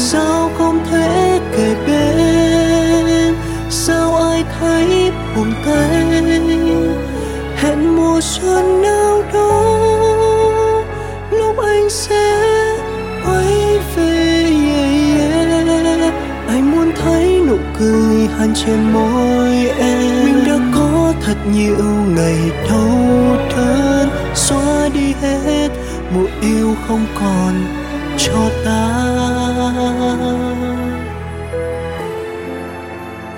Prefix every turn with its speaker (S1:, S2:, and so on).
S1: sao không thể kề bên, sao ai thấy buồn tay. Hẹn mùa xuân nào đó lúc anh sẽ quay về. Anh muốn thấy nụ cười hằn trên môi em. Mình đã có thật nhiều ngày đau đớn, xóa đi hết mùa yêu không còn cho ta.